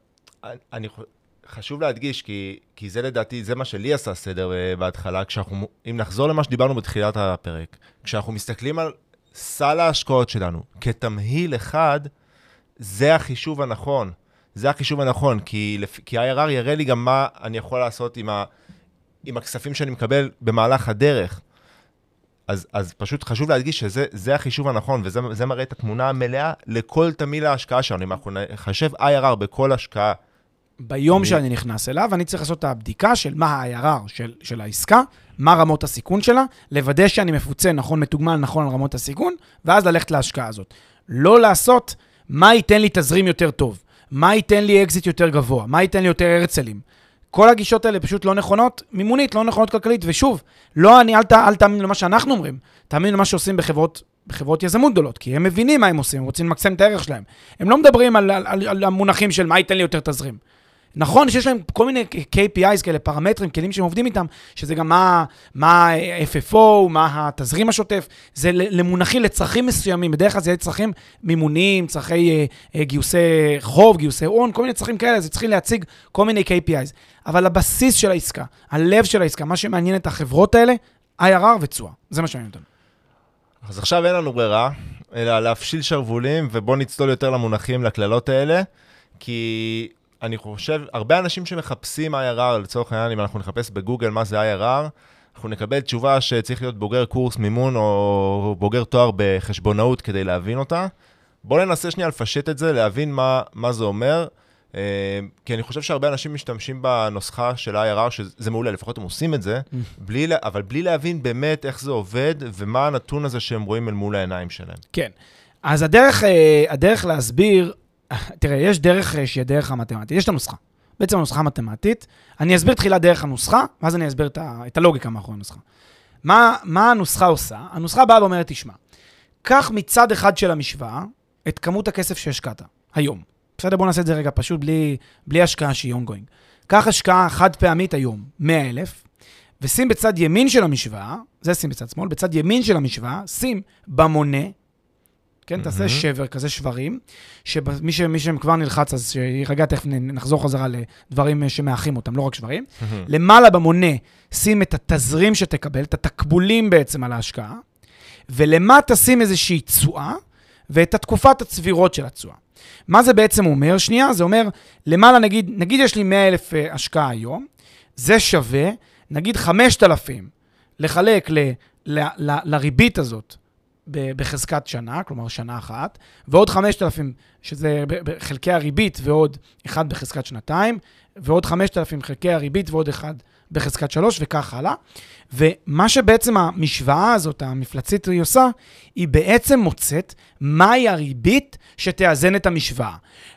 ואני חשוב להדגיש, כי, כי זה לדעתי, זה מה שלי עשה סדר בהתחלה, כשאנחנו, אם נחזור למה שדיברנו בתחילת הפרק, כשאנחנו מסתכלים על סל ההשקעות שלנו, כתמהיל אחד, זה החישוב הנכון. זה החישוב הנכון, כי, כי ה-איי אר אר יראה לי גם מה אני יכול לעשות עם, ה, עם הכספים שאני מקבל במהלך הדרך. אז, אז פשוט חשוב להדגיש שזה זה החישוב הנכון, וזה זה מראה את התמונה המלאה לכל תמיל ההשקעה שלנו. אם אנחנו נחשב איי אר אר בכל השקעה. ביום אני... שאני נכנס אליו, אני צריך לעשות את הבדיקה של מה ה-איי אר אר של, של העסקה, מה רמות הסיכון שלה, לוודא שאני מפוצה נכון, מתוגמל נכון על רמות הסיכון, ואז ללכת להשקעה הזאת. לא לעשות מה ייתן לי תזרים יותר טוב, מה ייתן לי אקזיט יותר גבוה, מה ייתן לי יותר הרצלים. כל הגישות האלה פשוט לא נכונות, מימונית, לא נכונות כלכלית, ושוב, לא אני, אל, אל תאמין למה שאנחנו אומרים, תאמין למה שעושים בחברות, בחברות יזמות גדולות, כי הם מבינים מה הם עושים, הם רוצים למקסם את הערך שלהם. הם לא מדברים על, על, על, על המונחים של מה ייתן לי יותר תזרים. נכון שיש להם כל מיני קיי פי איז כאלה, פרמטרים, כלים שהם עובדים איתם, שזה גם מה, מה אף אף או, מה התזרים השוטף, זה למונחים, לצרכים מסוימים, בדרך כלל זה צרכים מימוניים, צרכי אה, אה, גיוסי חוב, גיוסי הון, כל מיני צרכים כאלה, זה צריכים להציג כל מיני קיי פי איז. אבל הבסיס של העסקה, הלב של העסקה, מה שמעניין את החברות האלה, איי אר אר ותשואה. זה מה שמעניין אותנו. אז עכשיו אין לנו ברירה, אלא להפשיל שרבולים, ובוא נצלול יותר למונחים, לכללות האלה, כי אני חושב, הרבה אנשים שמחפשים איי אר אר, לצורך העניין, אם אנחנו נחפש בגוגל מה זה איי אר אר, אנחנו נקבל תשובה שצריך להיות בוגר קורס מימון, או בוגר תואר בחשבונאות כדי להבין אותה. בואו ננסה שנייה לפשט את זה, להבין מה, מה זה אומר, כי אני חושב שהרבה אנשים משתמשים בנוסחה של איי אר אר, שזה מעולה, לפחות הם עושים את זה, בלי, אבל בלי להבין באמת איך זה עובד, ומה הנתון הזה שהם רואים אל מול העיניים שלהם. כן, אז הדרך, הדרך להסביר, תראה, יש דרך שהיא הדרך המתמטית, יש את הנוסחה, בעצם הנוסחה המתמטית, אני אסביר תחילה דרך הנוסחה, ואז אני אסביר את, ה, את הלוגיקה מאחורי הנוסחה. מה, מה הנוסחה עושה? הנוסחה באה ואומרת, תשמע, קח מצד אחד של המשוואה, את כמות הכסף שהשקעת, היום. בסדר, בואו נעשה את זה רגע פשוט, בלי, בלי השקעה שהיא ongoing. קח השקעה חד פעמית היום, מאה אלף, ושים בצד ימין של המשוואה, זה שים בצד שמאל, בצד ימין של המשוואה, שים במונה, כן, תעשה שבר, כזה שברים, שמי ש, מי שכבר נלחץ, אז שירגע תכף נחזור חזרה לדברים שמאחים אותם, לא רק שברים. למעלה במונה, שים את התזרים שתקבל, את התקבולים בעצם על ההשקעה, ולמטה שים איזושהי תשואה, ואת התקופת הצבירות של התשואה. מה זה בעצם אומר? שנייה, זה אומר, למעלה נגיד, נגיד יש לי מאה אלף השקעה היום, זה שווה, נגיד חמשת אלפים, לחלק ל, ל, ל, לריבית הזאת, בחזקת שנה, כלומר שנה אחת, ועוד חמשת אלפים, שזה חלקי הריבית, ועוד אחד בחזקת שנתיים, ועוד חמשת אלפים חלקי הריבית, ועוד אחד בחזקת שלוש, וכך הלאה. ומה שבעצם המשוואה הזאת, המפלצית היא עושה, היא בעצם מוצאת מהי הריבית שתאזן את המשוואה.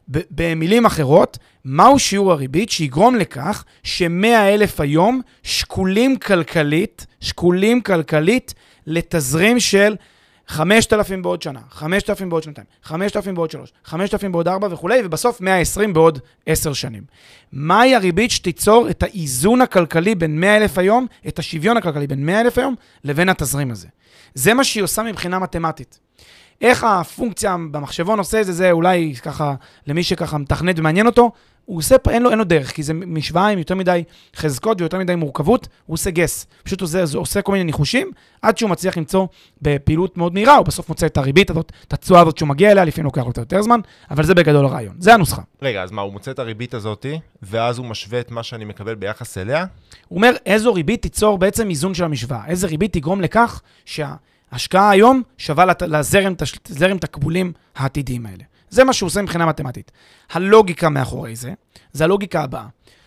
במילים אחרות, מהו שיעור הריבית שיגרום לכך ש-מאה אלף היום שקולים כלכלית, שקולים כלכלית לתזרים של חמשת אלפים בעוד שנה, חמשת אלפים בעוד שנתיים, חמשת אלפים בעוד שלוש, חמשת אלפים בעוד ארבע וכו', ובסוף מאה ועשרים בעוד עשר שנים. מהי הריבית שתיצור את האיזון הכלכלי בין מאה אלף היום, את השוויון הכלכלי בין מאה אלף היום, לבין התזרים הזה? זה מה שהיא עושה מבחינה מתמטית. איך הפונקציה במחשבון עושה את זה, זה אולי ככה, למי שככה מתכנת ומעניין אותו, הוא עושה, אין לו, אין לו דרך, כי זה משוואה עם יותר מדי חזקות ויותר מדי מורכבות, הוא עושה גס. פשוט עושה, עושה כל מיני ניחושים, עד שהוא מצליח למצוא בפעילות מאוד מהירה, הוא בסוף מוצא את הריבית הזאת, את התשואה הזאת שהוא מגיע אליה, לפעמים לוקח לו יותר זמן, אבל זה בגדול הרעיון. זה הנוסחה. רגע, אז מה, הוא מוצא את הריבית הזאת, ואז הוא משווה את מה שאני מקבל ביחס אליה? הוא אומר, איזו ריבית תיצור בעצם איזון של המשוואה, איזה ריבית תגרום לכך שההשקעה היום שווה לזרם, לזרם תקבולים העתידיים האלה. זה מה שהוא עושה מבחינה מתמטית. הלוגיקה מאחורי זה, זה הלוגיקה הבאה.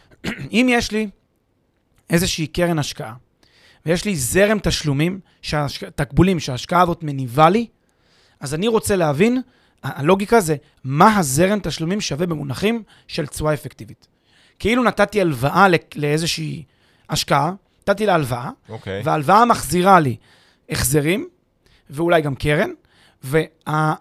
אם יש לי איזושהי קרן השקעה, ויש לי זרם תשלומים, תקבולים שההשקעה הזאת מניבה לי, אז אני רוצה להבין, הלוגיקה זה, מה הזרם תשלומים שווה במונחים של תשואה אפקטיבית. כאילו נתתי הלוואה לאיזושהי השקעה, נתתי לה הלוואה, okay. וההלוואה מחזירה לי החזרים, ואולי גם קרן, וה...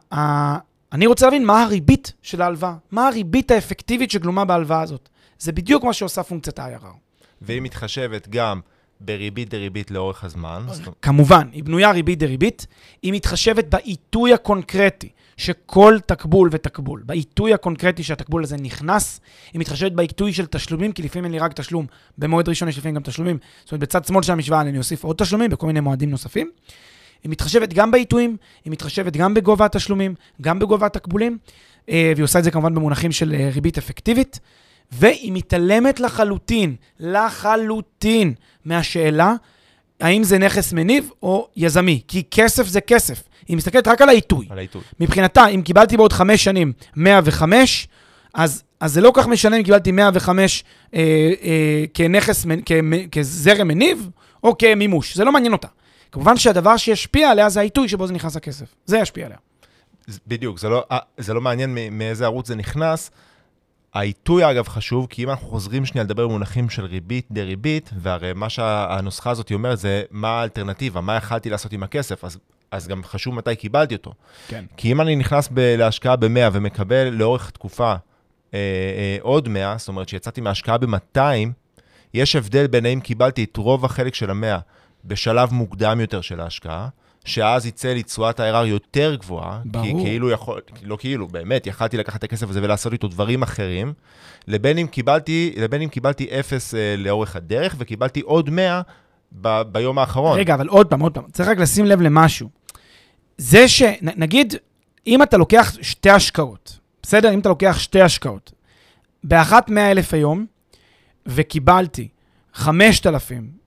אני רוצה להבין מה הריבית של ההלוואה, מה הריבית האפקטיבית שגלומה בהלוואה הזאת. זה בדיוק מה שעושה פונקציית ה-איי אר אר. והיא מתחשבת גם בריבית דריבית לאורך הזמן. כמובן, היא בנויה ריבית דריבית, היא מתחשבת בעיתוי הקונקרטי, שכל תקבול ותקבול, בעיתוי הקונקרטי שהתקבול הזה נכנס, היא מתחשבת בעיתוי של תשלומים, כי לפעמים אין לי רק תשלום, במועד ראשון יש לפעמים גם תשלומים, זאת אומרת, בצד שמאל של המשוואה אני אוסיף עוד תשלומים, בכל מיני מועדים נוספים. היא מתחשבת גם בעיתויים, היא מתחשבת גם בגובה התשלומים, גם בגובה התקבולים, והיא עושה את זה כמובן במונחים של ריבית אפקטיבית, והיא מתעלמת לחלוטין, לחלוטין מהשאלה, האם זה נכס מניב או יזמי, כי כסף זה כסף. היא מסתכלת רק על העיתוי. על העיתוי. מבחינתה, אם קיבלתי בעוד חמש שנים מאה וחמש, אז, אז זה לא כך משנה אם קיבלתי מאה וחמש אה, אה, כנכס, כ, כזרם מניב או כמימוש. זה לא מעניין אותה. כמובן שהדבר שישפיע עליה זה העיתוי שבו זה נכנס הכסף. זה ישפיע עליה. בדיוק, זה לא, זה לא מעניין מאיזה ערוץ זה נכנס. העיתוי אגב חשוב, כי אם אנחנו חוזרים שנייה לדבר במונחים של ריבית דריבית, והרי מה שהנוסחה הזאת אומרת זה מה האלטרנטיבה, מה יכלתי לעשות עם הכסף, אז, אז גם חשוב מתי קיבלתי אותו. כן. כי אם אני נכנס ב- להשקעה ב-מאה ומקבל לאורך תקופה אה, אה, עוד מאה, זאת אומרת שיצאתי מההשקעה ב-מאתיים, יש הבדל בין האם קיבלתי את רוב החלק של ה-מאה, בשלב מוקדם יותר של ההשקעה, שאז יצא לי תשואת ה-איי אר אר יותר גבוהה, ברור. כי כאילו יכול, לא כאילו, באמת, יכלתי לקחת את הכסף הזה ולעשות איתו דברים אחרים, לבין אם קיבלתי, לבין אם קיבלתי אפס אה, לאורך הדרך, וקיבלתי עוד מאה ב- ביום האחרון. רגע, אבל עוד פעם, עוד פעם, צריך רק לשים לב למשהו. זה שנגיד, אם אתה לוקח שתי השקעות, בסדר? אם אתה לוקח שתי השקעות, באחת מאה אלף היום, וקיבלתי חמשת אלפים,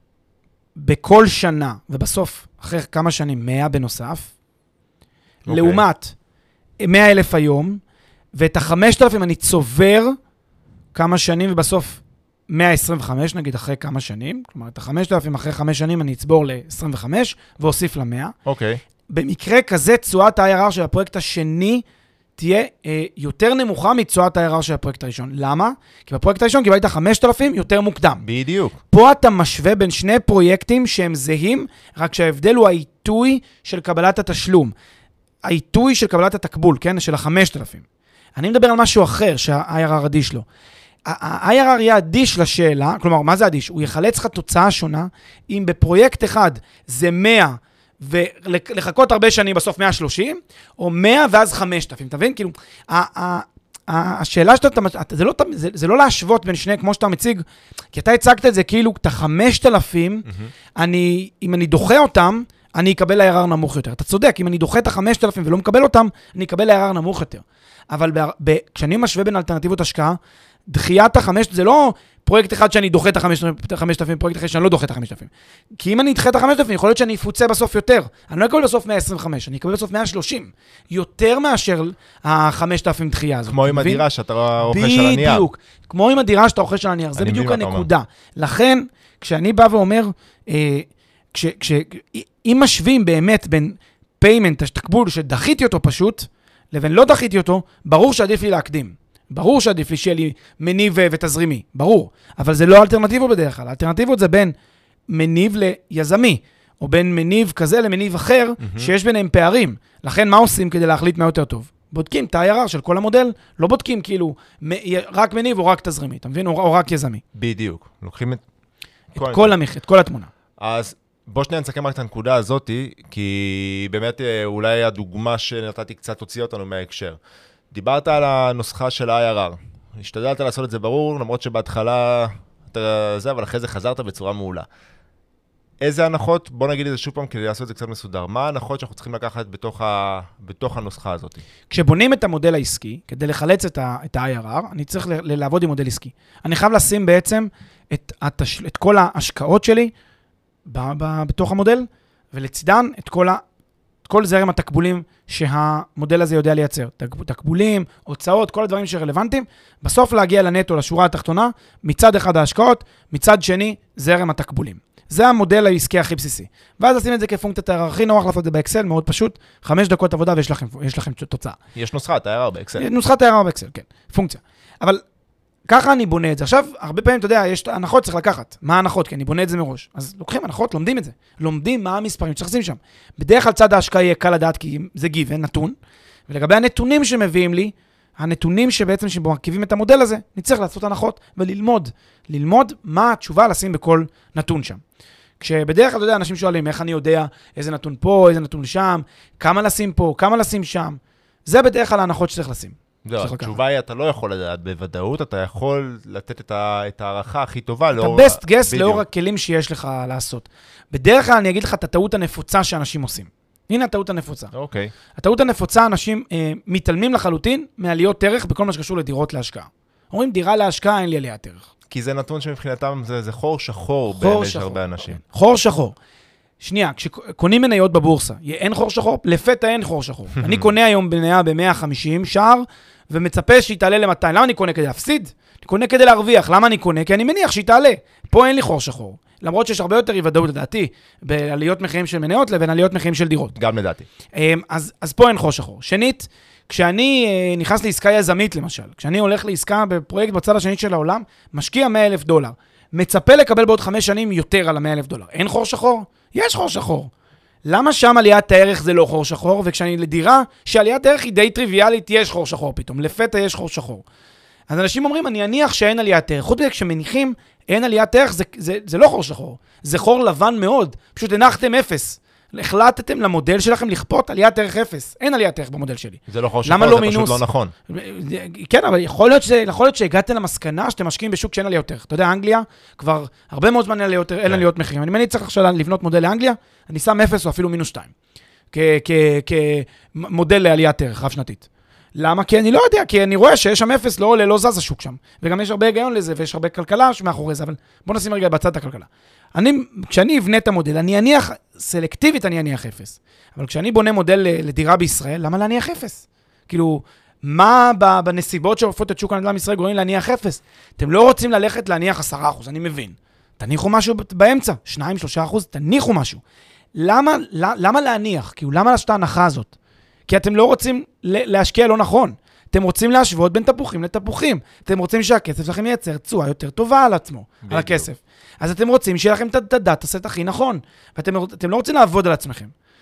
בכל שנה, ובסוף, אחרי כמה שנים, מאה בנוסף, okay. לעומת מאה אלף היום, ואת ה-חמשת אלפים אני צובר כמה שנים, ובסוף מאה עשרים וחמש, נגיד, אחרי כמה שנים, כלומר, את ה-חמשת אלפים אחרי חמש שנים אני אצבור ל-עשרים וחמש, ואוסיף ל-מאה. אוקיי. Okay. במקרה כזה, תשואת ה-איי אר אר של הפרויקט השני, תהיה אה, יותר נמוכה מתשואת ה-איי אר אר של הפרויקט הראשון. למה? כי בפרויקט הראשון קיבלת חמשת אלפים יותר מוקדם. בדיוק. פה אתה משווה בין שני פרויקטים שהם זהים, רק שההבדל הוא העיתוי של קבלת התשלום. העיתוי של קבלת התקבול, כן? של ה-חמשת אלפים. אני מדבר על משהו אחר שה-איי אר אר אדיש לו. ה-איי אר אר יהיה אדיש לשאלה, כלומר, מה זה אדיש? הוא יחלץ לך תוצאה שונה, אם בפרויקט אחד זה מאה, ולחכות הרבה שנים בסוף מאה ושלושים, או מאה ואז חמשת אלפים, אתה מבין? כאילו, השאלה שאתה, זה לא, זה, זה לא להשוות בין שני, כמו שאתה מציג, כי אתה הצגת את זה כאילו, את ה-חמשת אלפים, אני, אם אני דוחה אותם, אני אקבל איי אר אר נמוך יותר. אתה צודק, אם אני דוחה את ה-חמשת אלפים ולא מקבל אותם, אני אקבל איי אר אר נמוך יותר. אבל ב, ב, כשאני משווה בין אלטרנטיבות השקעה, דחיית החמשת, זה לא פרויקט אחד שאני דוחה את ה-חמשת אלפים, פרויקט אחד שאני לא דוחה את ה-חמשת אלפים. כי אם אני אדחה את ה-חמשת אלפים, יכול להיות שאני אפוצה בסוף יותר. אני לא אקבל בסוף מאה עשרים וחמש, אני אקבל בסוף מאה ושלושים. יותר מאשר ה-חמשת אלפים דחייה הזאת. כמו עם הדירה שאתה רוכש על הנייר. בדיוק. כמו עם הדירה שאתה רוכש על הנייר. זה בדיוק הנקודה. לכן, כשאני בא ואומר, אם משווים באמת בין פיימנט, תקבול שדחיתי אותו פשוט, לבין לא דחיתי אותו, ברור שעדיף לי להקדים. ברור שעדיף לי שיהיה לי מניב ותזרימי, ברור. אבל זה לא אלטרנטיבות בדרך כלל. האלטרנטיבות זה בין מניב ליזמי, או בין מניב כזה למניב אחר, mm-hmm. שיש ביניהם פערים. לכן מה עושים כדי להחליט מה יותר טוב? בודקים את ה-איי אר אר של כל המודל, לא בודקים כאילו רק מניב או רק תזרימי, אתה מבין? או, או רק יזמי. בדיוק. לוקחים את, את, כל, כל, המח... את כל התמונה. אז בוא שניה נסכם רק את הנקודה הזאת, כי באמת אולי הדוגמה שנתתי קצת הוציא אותנו מההקשר. דיברת על הנוסחה של ה-איי אר אר. השתדלת לעשות את זה ברור, למרות שבהתחלה אתה זה, אבל אחרי זה חזרת בצורה מעולה. איזה הנחות, בוא נגיד את זה שוב פעם כדי לעשות את זה קצת מסודר. מה ההנחות שאנחנו צריכים לקחת בתוך, ה, בתוך הנוסחה הזאת? כשבונים את המודל העסקי, כדי לחלץ את ה-איי אר אר, אני צריך לעבוד עם מודל עסקי. אני חייב לשים בעצם את, התש... את כל ההשקעות שלי ב... ב... בתוך המודל, ולצידן את כל ה... כל זרם התקבולים שהמודל הזה יודע לייצר. תקבולים, הוצאות, כל הדברים שרלוונטיים, בסוף להגיע לנטו, לשורה התחתונה, מצד אחד ההשקעות, מצד שני, זרם התקבולים. זה המודל העסקי הכי בסיסי. ואז עושים את זה כפונקציית איי אר אר, הכי נוח לעשות את זה באקסל, מאוד פשוט, חמש דקות עבודה ויש לכם, יש לכם תוצאה. יש נוסחת איי אר אר באקסל. נוסחת איי אר אר באקסל, כן, פונקציה. אבל ככה אני בונה את זה. עכשיו, הרבה פעמים, אתה יודע, יש הנחות צריך לקחת. מה ההנחות? כי אני בונה את זה מראש. אז לוקחים הנחות, לומדים את זה. לומדים מה המספרים שצריכים שם. בדרך כלל צד ההשקעה יהיה קל לדעת, כי זה גיוון, נתון. ולגבי הנתונים שמביאים לי, הנתונים שבעצם שמרכיבים את המודל הזה, נצטרך לעשות הנחות וללמוד. ללמוד מה התשובה לשים בכל נתון שם. כשבדרך כלל, אתה יודע, אנשים שואלים, איך אני יודע איזה נתון פה, איזה נתון שם, כמה לשים פה, כמה לשים שם. זה בדרך כלל ההנחות שצריך לשים. התשובה היא, אתה לא יכול לדעת בוודאות, אתה יכול לתת את הערכה הכי טובה לאור... את ה-best guess לאור הכלים שיש לך לעשות. בדרך כלל אני אגיד לך את הטעות הנפוצה שאנשים עושים. הנה הטעות הנפוצה. אוקיי. הטעות הנפוצה, אנשים אה, מתעלמים לחלוטין מעליות ערך בכל מה שקשור לדירות להשקעה. אומרים, דירה להשקעה, אין לי עליית ערך. כי זה נתון שמבחינתם זה, זה חור שחור בין הרבה אנשים. חור שחור. שנייה, כשקונים מניות בבורסה, אין חור שחור? לפתע אין חור שחור. אני קונה היום מניה ב-מאה וחמישים שער, ומצפה שהיא תעלה ל-מאתיים. למה אני קונה? כדי להפסיד? אני קונה כדי להרוויח. למה אני קונה? כי אני מניח שהיא תעלה. פה אין לי חור שחור. למרות שיש הרבה יותר אי-ודאות לדעתי, בעליות מחירים של מניות לבין עליות מחירים של דירות. גם לדעתי. אז, אז פה אין חור שחור. שנית, כשאני נכנס לעסקה יזמית למשל, כשאני הולך לעסקה בפרויקט בצד השני של העולם, משקיע מאה אלף דולר, מצפה לקבל בעוד חמש שנים יותר על ה-מאה אלף דולר. אין חור שחור? יש חור שחור. למה שם עליית הערך זה לא חור שחור, וכשאני לדירה, שעליית הערך היא די טריוויאלית, יש חור שחור פתאום, לפתע יש חור שחור. אז אנשים אומרים, אני אניח שאין עליית ערך. חוץ מזה, כשמניחים אין עליית ערך, זה, זה, זה לא חור שחור, זה חור לבן מאוד. פשוט הנחתם אפס. החלטתם למודל שלכם לכפות עליית ערך אפס. אין עליית ערך במודל שלי. זה לא חור שחור, זה לא פשוט לא נכון. כן, אבל יכול להיות, שזה, יכול להיות שהגעתם למסקנה שאתם משקיעים בשוק שאין עליית ערך. אתה יודע, אנגליה, כבר הרבה מאוד זמן אין עליות מחירים. אני מניח צריך עכשיו לבנות מודל לאנגליה, אני שם אפס או אפילו מינוס שתיים. כמודל לעליית ערך, רב שנתית. למה? כי אני לא יודע, כי אני רואה שיש שם אפס, לא עולה, לא זז השוק שם. וגם יש הרבה היגיון לזה, ויש הרבה כלכלה מאחורי זה, אבל בוא נשים רגע בצד את הכלכלה. אני, כשאני אבנה את המודל, אני אניח, סלקטיבית אני אניח אפס. אבל כשאני בונה מודל לדירה בישראל, למה להניח אפס? כאילו, מה בנסיבות שעופות את שוק הנדל"ן בישראל גורמים להניח אפס? אתם לא רוצים ללכת להניח עשרה אחוז, אני מבין. תניחו משהו באמצע, שניים, שלושה אחוז, תניחו משהו. למה, למה להניח? כאילו, למה לשת ההנחה הזאת? כי אתם לא רוצים להשקיע לא נכון. אתם רוצים להשוות בין תפוחים לתפוחים. אתם רוצים שהכסף שלכם ייצר תשואה יותר טובה על עצמו, בדיוק. על הכסף. אז אתם רוצים שיהיה לכם את הדאטה סט הכי נכון. ואתם אתם לא רוצים לעבוד על עצמכם.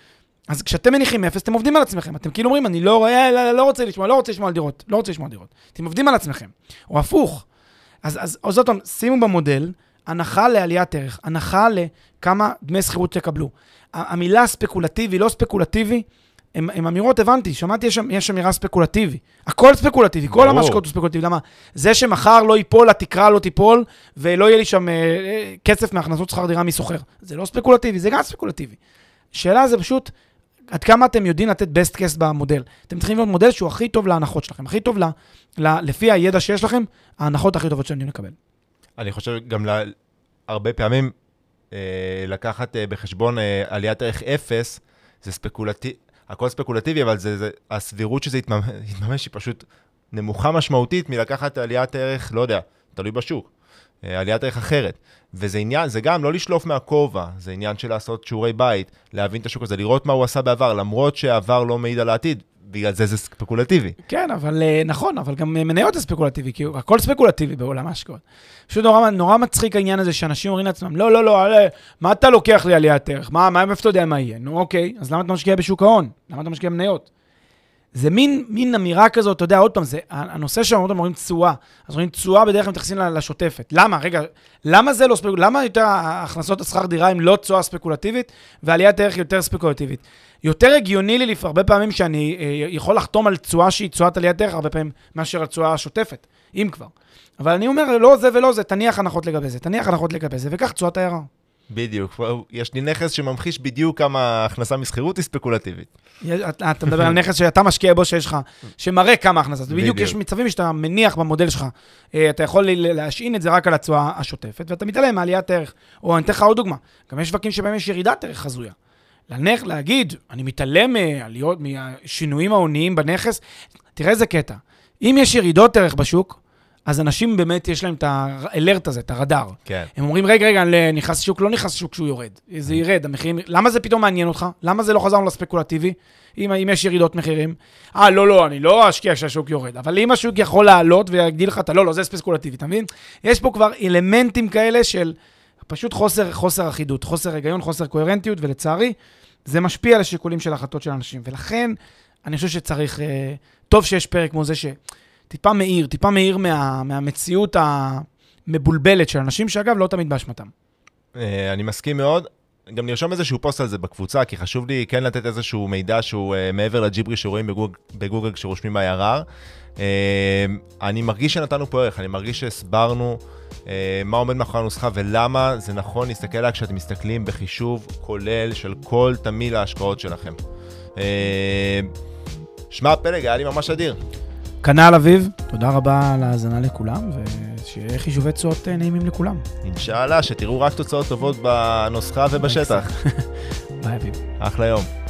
אז כשאתם מניחים אפס, אתם עובדים על עצמכם. אתם כאילו אומרים, אני לא רואה, לא, לא רוצה לשמוע, לא רוצה לשמוע על דירות, לא רוצה לשמוע על דירות. אתם עובדים על עצמכם. או הפוך. אז, אז, אז זאת אומרת, שימו במודל, הנחה לעליית ערך, הנחה לכמה דמי שכירות תקבלו. המילה ספקולטיבי, לא ספקולטיבי, הם, הם אמירות, הבנתי, שמעתי, יש, יש אמירה ספקולטיבי. הכל ספקולטיבי, כל המשקעות הוא ספקולטיבי. למה? זה שמחר לא ייפול, התקרה לא תיפול, ולא יהיה לי שם אה, כסף מהכנסות שכר דירה מסוחר. זה לא ספקולטיבי, זה גם ספקולטיבי. שאלה זה פשוט, עד כמה אתם יודעים לתת best case במודל. אתם צריכים להיות מודל שהוא הכי טוב להנחות שלכם, הכי טוב ל, ל, לפי הידע שיש לכם, ההנחות הכי טובות שאתם יודעים לקבל. אני חושב גם לה, הרבה פעמים אה, לקחת אה, בחשבון אה, עליית ערך אפס, זה ספקולטיבי, הכל ספקולטיבי, אבל זה, זה, הסבירות שזה יתממש, יתממש היא פשוט נמוכה משמעותית מלקחת עליית ערך, לא יודע, תלוי בשוק, אה, עליית ערך אחרת. וזה עניין, זה גם לא לשלוף מהכובע, זה עניין של לעשות שיעורי בית, להבין את השוק הזה, לראות מה הוא עשה בעבר, למרות שהעבר לא מעיד על העתיד, בגלל זה זה ספקולטיבי. כן, אבל נכון, אבל גם מניות זה ספקולטיבי, כי הכל ספקולטיבי בעולם ההשקעות. פשוט נורא, נורא מצחיק העניין הזה שאנשים אומרים לעצמם, לא, לא, לא, מה אתה לוקח לי עליית ערך? מה, מה, איפה אתה יודע מה יהיה? נו, אוקיי, אז למה אתה משקיע בשוק ההון? למה אתה משקיע במניות? זה מין, מין אמירה כזאת, אתה יודע, עוד פעם, זה, הנושא שאומרים, אומרים תשואה, אז אומרים תשואה בדרך כלל מתייחסים לשוטפת. למה? רגע, למה זה לא ספקולטיבי? למה יותר הכנסות השכר דירה הם לא תשואה ספקולטיבית, ועליית ערך יותר ספקולטיבית? יותר הגיוני לי הרבה פעמים שאני אה, יכול לחתום על תשואה שהיא תשואת עליית ערך, הרבה פעמים מאשר על תשואה השוטפת, אם כבר. אבל אני אומר, לא זה ולא זה, תניח הנחות לגבי זה, תניח הנחות לגבי זה, וכך תשואת הערה. בדיוק, יש לי נכס שממחיש בדיוק כמה הכנסה מסחירות היא ספקולטיבית. אתה מדבר על נכס שאתה משקיע בו שיש לך, שמראה כמה הכנסה. בדיוק יש מצבים שאתה מניח במודל שלך, אתה יכול להשעין את זה רק על התשואה השוטפת, ואתה מתעלם מעליית ערך. או אני אתן לך עוד דוגמה, גם יש שווקים שבהם יש ירידת ערך חזויה. לנך, להגיד, אני מתעלם מעליות, מהשינויים ההוניים בנכס, תראה איזה קטע. אם יש ירידות ערך בשוק, אז אנשים באמת יש להם את האלרט הזה, את הרדאר. כן. הם אומרים, רגע, רגע, נכנס שוק, לא נכנס שוק שהוא יורד. זה ירד, המחירים, למה זה פתאום מעניין אותך? למה זה לא חזרנו לספקולטיבי? אם, אם יש ירידות מחירים? אה, לא, לא, אני לא אשקיע שהשוק יורד. אבל אם השוק יכול לעלות ויגדיל לך, אתה לא, לא, זה ספקולטיבי, אתה מבין? יש פה כבר אלמנטים כאלה של פשוט חוסר, חוסר אחידות, חוסר היגיון, חוסר קוהרנטיות, ולצערי, זה משפיע על השיקולים של ההחלטות של אנשים. ולכן, אני חושב שצריך, טוב שיש פרק כמו זה ש טיפה מאיר, טיפה מאיר מה, מהמציאות המבולבלת של אנשים, שאגב, לא תמיד באשמתם. אני מסכים מאוד. גם נרשום איזשהו פוסט על זה בקבוצה, כי חשוב לי כן לתת איזשהו מידע שהוא מעבר לג'יברי שרואים בגוג, בגוגל כשרושמים ב-איי אר אר. אני מרגיש שנתנו פה ערך, אני מרגיש שהסברנו מה עומד מאחורי הנוסחה ולמה זה נכון להסתכל עליה כשאתם מסתכלים בחישוב כולל של כל תמיל ההשקעות שלכם. שמע פלג, היה לי ממש אדיר. כנ"ל אביב, תודה רבה על ההאזנה לכולם, ושיהיה חישובי תשואות נעימים לכולם. אינשאללה, שתראו רק תוצאות טובות בנוסחה ובשטח. ביי אביב. אחלה יום.